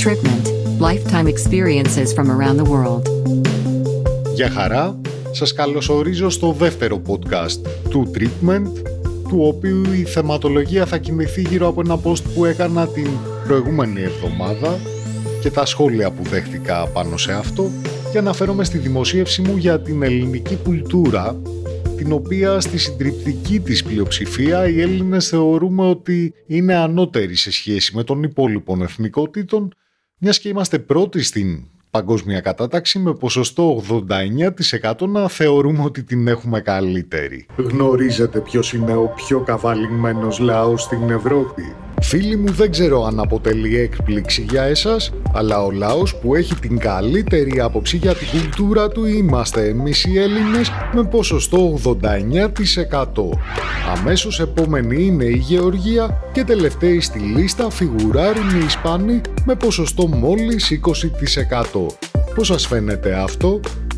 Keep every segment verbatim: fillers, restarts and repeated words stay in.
Tripment. Lifetime experiences from around the world. Γεια χαρά, σας καλωσορίζω στο δεύτερο podcast του Tripment, του οποίου η θεματολογία θα κινηθεί γύρω από ένα post που έκανα την προηγούμενη εβδομάδα και τα σχόλια που δέχτηκα πάνω σε αυτό, και αναφέρομαι στη δημοσίευση μου για την ελληνική κουλτούρα, την οποία στη συντριπτική της πλειοψηφία οι Έλληνες θεωρούμε ότι είναι ανώτεροι σε σχέση με των υπόλοιπων εθνικότητων, μιας και είμαστε πρώτοι στην παγκόσμια κατάταξη με ποσοστό ογδόντα εννέα τοις εκατό να θεωρούμε ότι την έχουμε καλύτερη. Γνωρίζετε ποιος είναι ο πιο καβαλημένος λαός στην Ευρώπη? Φίλοι μου, δεν ξέρω αν αποτελεί έκπληξη για εσάς, αλλά ο λαός που έχει την καλύτερη άποψη για την κουλτούρα του είμαστε εμείς οι Έλληνες με ποσοστό ογδόντα εννέα τοις εκατό. Αμέσως επόμενη είναι η Γεωργία και τελευταίοι στη λίστα φιγουράρουν οι Ισπανοί με ποσοστό μόλις είκοσι τοις εκατό. Πώς σας φαίνεται αυτό?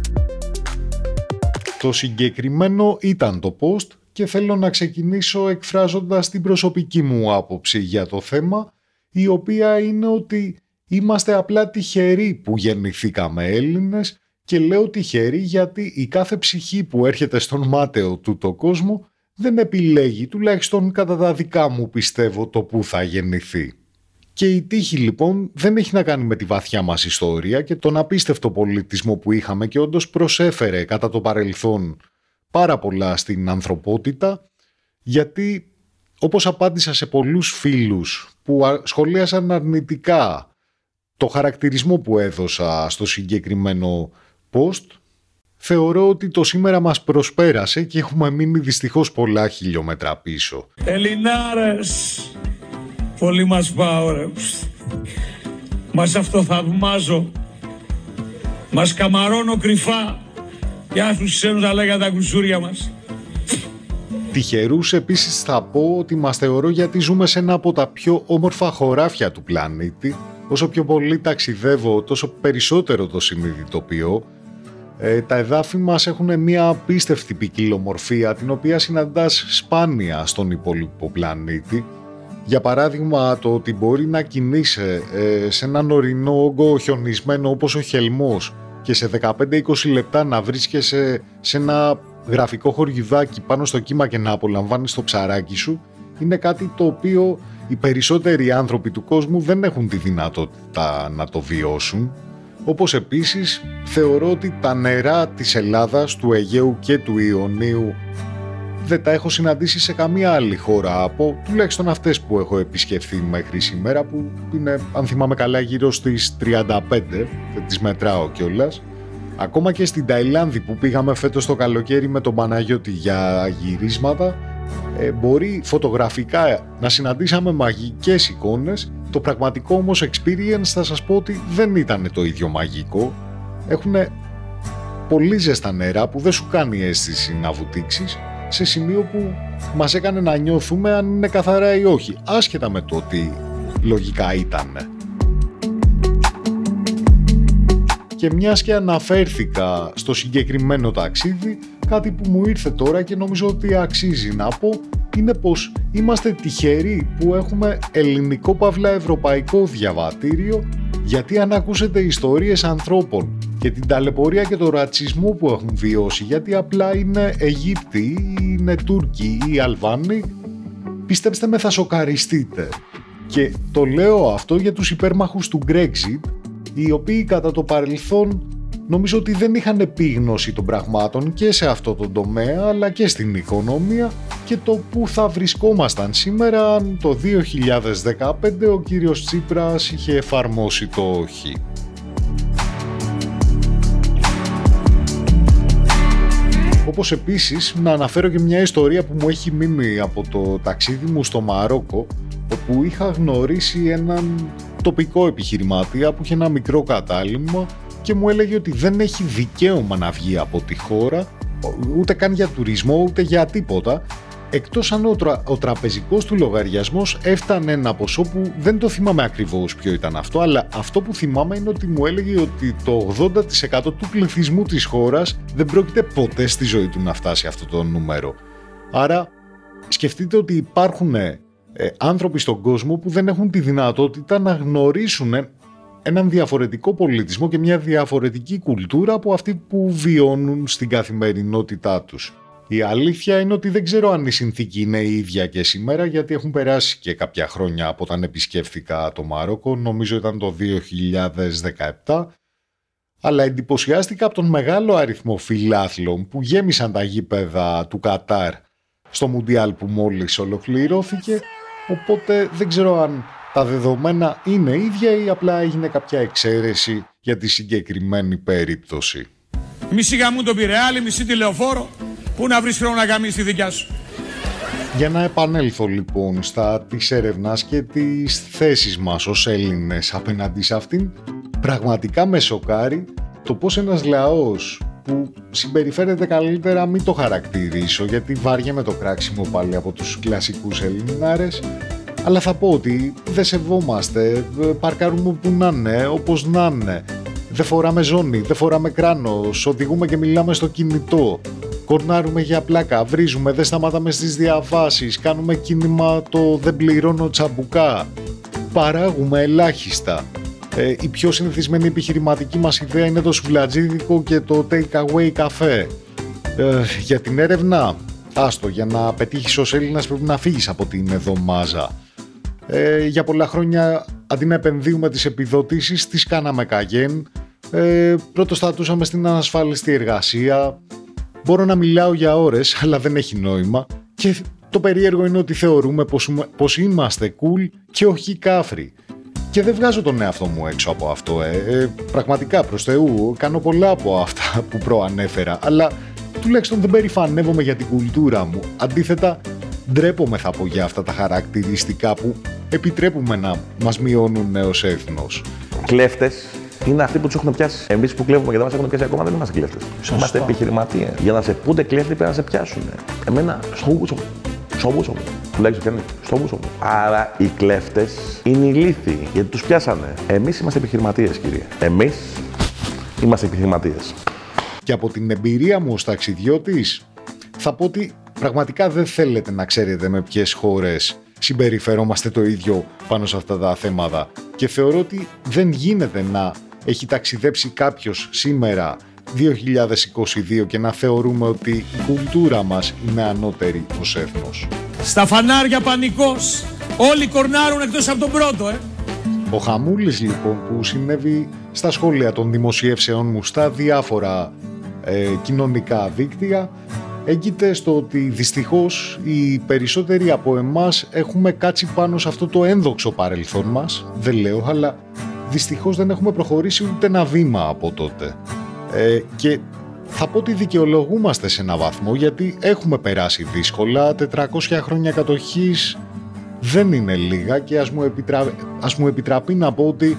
Το συγκεκριμένο ήταν το post και θέλω να ξεκινήσω εκφράζοντας την προσωπική μου άποψη για το θέμα, η οποία είναι ότι είμαστε απλά τυχεροί που γεννηθήκαμε Έλληνες, και λέω τυχεροί γιατί η κάθε ψυχή που έρχεται στον μάταιο τούτο κόσμο δεν επιλέγει, τουλάχιστον κατά τα δικά μου πιστεύω, το που θα γεννηθεί. Και η τύχη λοιπόν δεν έχει να κάνει με τη βαθιά μας ιστορία και τον απίστευτο πολιτισμό που είχαμε και όντως προσέφερε κατά το παρελθόν πάρα πολλά στην ανθρωπότητα, γιατί όπως απάντησα σε πολλούς φίλους που σχολίασαν αρνητικά το χαρακτηρισμό που έδωσα στο συγκεκριμένο post, θεωρώ ότι το σήμερα μας προσπέρασε και έχουμε μείνει δυστυχώς πολλά χιλιόμετρα πίσω. Ελληνάρες, πολύ μας πάω ρε. Μας αυτοθαυμάζω, μας καμαρώνω κρυφά. Για τους ξένους να λέγανε τα κουσούρια μας. Τυχερούς επίσης θα πω ότι μας θεωρώ γιατί ζούμε σε ένα από τα πιο όμορφα χωράφια του πλανήτη. Όσο πιο πολύ ταξιδεύω, τόσο περισσότερο το συνειδητοποιώ. Ε, τα εδάφη μας έχουν μια απίστευτη ποικιλομορφία, την οποία συναντάς σπάνια στον υπόλοιπο πλανήτη. Για παράδειγμα, το ότι μπορεί να κινείσαι ε, σε έναν ορεινό όγκο χιονισμένο όπως ο Χελμός και σε δεκαπέντε με είκοσι λεπτά να βρίσκεσαι σε ένα γραφικό χωριουδάκι πάνω στο κύμα και να απολαμβάνεις το ψαράκι σου, είναι κάτι το οποίο οι περισσότεροι άνθρωποι του κόσμου δεν έχουν τη δυνατότητα να το βιώσουν. Όπως επίσης θεωρώ ότι τα νερά της Ελλάδας, του Αιγαίου και του Ιωνίου δεν τα έχω συναντήσει σε καμία άλλη χώρα από τουλάχιστον αυτές που έχω επισκεφθεί μέχρι σήμερα, που είναι, αν θυμάμαι καλά, γύρω στις τριάντα πέντε, δεν τις μετράω κιόλας. Ακόμα και στην Ταϊλάνδη που πήγαμε φέτος το καλοκαίρι με τον Παναγιώτη για γυρίσματα, ε, μπορεί φωτογραφικά να συναντήσαμε μαγικές εικόνες. Το πραγματικό όμως experience θα σας πω ότι δεν ήταν το ίδιο μαγικό. Έχουν πολύ ζεστά νερά που δεν σου κάνει αίσθηση να βουτήξεις, σε σημείο που μας έκανε να νιώθουμε αν είναι καθαρά ή όχι, άσχετα με το ότι λογικά ήτανε. Και μιας και αναφέρθηκα στο συγκεκριμένο ταξίδι, κάτι που μου ήρθε τώρα και νομίζω ότι αξίζει να πω, είναι πως είμαστε τυχεροί που έχουμε ελληνικό παύλα ευρωπαϊκό διαβατήριο, γιατί αν ακούσετε ιστορίες ανθρώπων και την ταλαιπωρία και τον ρατσισμό που έχουν βιώσει, γιατί απλά είναι Αιγύπτιοι ή είναι Τούρκοι ή Αλβάνοι, πιστέψτε με, θα σοκαριστείτε. Και το λέω αυτό για τους υπέρμαχους του Brexit, οι οποίοι κατά το παρελθόν νομίζω ότι δεν είχαν επίγνωση των πραγμάτων και σε αυτό το τομέα, αλλά και στην οικονομία, και το που θα βρισκόμασταν σήμερα αν το δύο χιλιάδες δεκαπέντε ο κύριος Τσίπρας είχε εφαρμόσει το όχι. Όπως επίσης να αναφέρω και μια ιστορία που μου έχει μείνει από το ταξίδι μου στο Μαρόκο, όπου είχα γνωρίσει έναν τοπικό επιχειρηματία που είχε ένα μικρό κατάλημα και μου έλεγε ότι δεν έχει δικαίωμα να βγει από τη χώρα, ούτε καν για τουρισμό, ούτε για τίποτα, εκτός αν ο, τρα, ο τραπεζικός του λογαριασμός έφτανε ένα ποσό που δεν το θυμάμαι ακριβώς ποιο ήταν αυτό, αλλά αυτό που θυμάμαι είναι ότι μου έλεγε ότι το ογδόντα τοις εκατό του πληθυσμού της χώρας δεν πρόκειται ποτέ στη ζωή του να φτάσει αυτό το νούμερο. Άρα σκεφτείτε ότι υπάρχουν ε, άνθρωποι στον κόσμο που δεν έχουν τη δυνατότητα να γνωρίσουν έναν διαφορετικό πολιτισμό και μια διαφορετική κουλτούρα από αυτή που βιώνουν στην καθημερινότητά τους. Η αλήθεια είναι ότι δεν ξέρω αν η συνθήκη είναι η ίδια και σήμερα, γιατί έχουν περάσει και κάποια χρόνια από όταν επισκέφθηκα το Μαρόκο, νομίζω ήταν το δύο χιλιάδες δεκαεπτά, αλλά εντυπωσιάστηκα από τον μεγάλο αριθμό φιλάθλων που γέμισαν τα γήπεδα του Κατάρ στο Μουντιάλ που μόλις ολοκληρώθηκε, οπότε δεν ξέρω αν τα δεδομένα είναι ίδια ή απλά έγινε κάποια εξαίρεση για τη συγκεκριμένη περίπτωση. Μισή γαμούν τον Πειραιά, μισή τη Λεωφόρο. Πού να βρεις χρόνο να γαμίσεις τη δικιά σου. Για να επανέλθω λοιπόν στα της έρευνας και τις θέσεις μας ως Έλληνες απέναντι σε αυτήν, πραγματικά με σοκάρει το πως ένας λαός που συμπεριφέρεται καλύτερα, μην το χαρακτηρίσω γιατί βάρια με το κράξιμο πάλι από τους κλασικούς Ελληνάρες, αλλά θα πω ότι δεν σεβόμαστε, παρκάρουμε που να είναι, όπως να είναι, δεν φοράμε ζώνη, δεν φοράμε κράνος, οδηγούμε και μιλάμε στο κινητό, κορνάρουμε για πλάκα, βρίζουμε, δεν σταματάμε στις διαβάσεις, κάνουμε κίνημα το δεν πληρώνω τσαμπουκά, παράγουμε ελάχιστα. Ε, η πιο συνηθισμένη επιχειρηματική μας ιδέα είναι το σουβλατζίδικο και το take away καφέ. Ε, για την έρευνα, άστο, για να πετύχεις ως Έλληνας πρέπει να φύγεις από την εβδομάζα. Ε, για πολλά χρόνια αντί να επενδύουμε τις επιδοτήσεις, τις κάναμε καγέν. Ε, πρωτοστατούσαμε στην ανασφάλιστη εργασία. Μπορώ να μιλάω για ώρες, αλλά δεν έχει νόημα. Και το περίεργο είναι ότι θεωρούμε πως, πως είμαστε cool και όχι κάφροι. Και δεν βγάζω τον εαυτό μου έξω από αυτό. Ε. Ε, πραγματικά, προς Θεού, κάνω πολλά από αυτά που προανέφερα. Αλλά τουλάχιστον δεν περηφανεύομαι για την κουλτούρα μου. Αντίθετα, ντρέπομαι θα πω για αυτά τα χαρακτηριστικά που επιτρέπουμε να μας μειώνουν ως έθνος. Κλέφτες είναι αυτοί που τους έχουν πιάσει. Εμείς που κλέβουμε και δεν μας έχουν πιάσει ακόμα δεν είμαστε κλέφτες. Είμαστε επιχειρηματίες. Για να σε πούνε κλέφτη πρέπει να σε πιάσουν. Εμένα, στο γούτσο μου. Στο γούτσο μου. Τουλάχιστον και στο γούτσο μου. Άρα οι κλέφτες είναι ηλίθιοι γιατί τους πιάσανε. Εμείς είμαστε επιχειρηματίες, κύριε. Εμείς είμαστε επιχειρηματίες. Και από την εμπειρία μου ως ταξιδιώτης, θα πω ότι πραγματικά δεν θέλετε να ξέρετε με ποιες χώρες συμπεριφερόμαστε το ίδιο πάνω σε αυτά τα θέματα. Και θεωρώ ότι δεν γίνεται να έχει ταξιδέψει κάποιος σήμερα δύο χιλιάδες είκοσι δύο και να θεωρούμε ότι η κουλτούρα μας είναι ανώτερη ως έθνος. Στα φανάρια πανικός. Όλοι κορνάρουν εκτός από τον πρώτο, ε. Ο χαμούλης λοιπόν που συνέβη στα σχόλια των δημοσιεύσεων μου στα διάφορα ε, κοινωνικά δίκτυα έγκυται στο ότι δυστυχώς οι περισσότεροι από εμάς έχουμε κάτσει πάνω σε αυτό το ένδοξο παρελθόν μας, δεν λέω, αλλά δυστυχώς δεν έχουμε προχωρήσει ούτε ένα βήμα από τότε. Ε, και θα πω ότι δικαιολογούμαστε σε ένα βαθμό γιατί έχουμε περάσει δύσκολα, τετρακόσια χρόνια κατοχής δεν είναι λίγα και ας μου, επιτρα... ας μου επιτραπεί να πω ότι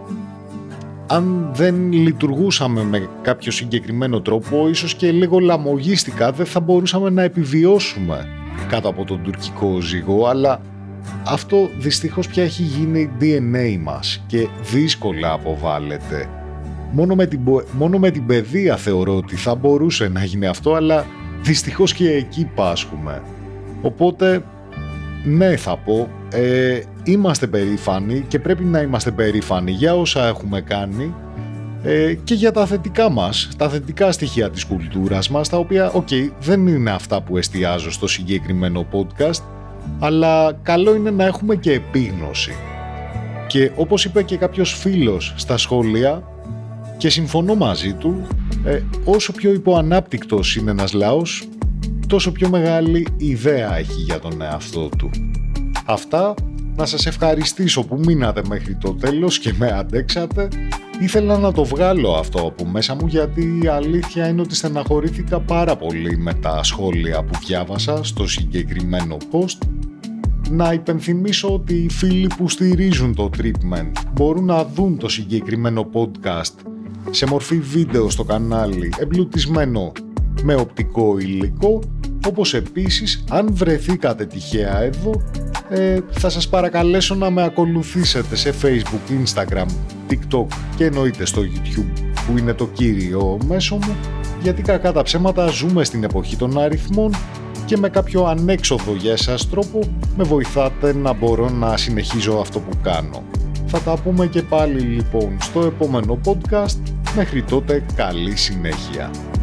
αν δεν λειτουργούσαμε με κάποιο συγκεκριμένο τρόπο, ίσως και λίγο λαμογίστικα, δεν θα μπορούσαμε να επιβιώσουμε κάτω από τον τουρκικό ζυγό, αλλά αυτό δυστυχώς πια έχει γίνει ντι εν έι μας και δύσκολα αποβάλλεται. Μόνο με την, μόνο με την παιδεία θεωρώ ότι θα μπορούσε να γίνει αυτό, αλλά δυστυχώς και εκεί πάσχουμε. Οπότε, ναι θα πω, ε, είμαστε περήφανοι και πρέπει να είμαστε περήφανοι για όσα έχουμε κάνει ε, και για τα θετικά μας, τα θετικά στοιχεία της κουλτούρας μας, τα οποία, οκ, okay, δεν είναι αυτά που εστιάζω στο συγκεκριμένο podcast, αλλά καλό είναι να έχουμε και επίγνωση. Και όπως είπε και κάποιος φίλος στα σχόλια, και συμφωνώ μαζί του, ε, όσο πιο υποανάπτυκτος είναι ένας λαός, τόσο πιο μεγάλη ιδέα έχει για τον εαυτό του. Αυτά, να σας ευχαριστήσω που μείνατε μέχρι το τέλος και με αντέξατε. Ήθελα να το βγάλω αυτό από μέσα μου γιατί η αλήθεια είναι ότι στεναχωρήθηκα πάρα πολύ με τα σχόλια που διάβασα στο συγκεκριμένο post. Να υπενθυμίσω ότι οι φίλοι που στηρίζουν το treatment μπορούν να δουν το συγκεκριμένο podcast σε μορφή βίντεο στο κανάλι εμπλουτισμένο με οπτικό υλικό, όπως επίσης αν βρεθήκατε τυχαία εδώ ε, θα σας παρακαλέσω να με ακολουθήσετε σε Facebook, Instagram, TikTok και εννοείται στο YouTube που είναι το κύριο μέσο μου, γιατί κακά τα ψέματα ζούμε στην εποχή των αριθμών και με κάποιο ανέξοδο για εσάς τρόπο με βοηθάτε να μπορώ να συνεχίζω αυτό που κάνω. Θα τα πούμε και πάλι λοιπόν στο επόμενο podcast. Μέχρι τότε καλή συνέχεια.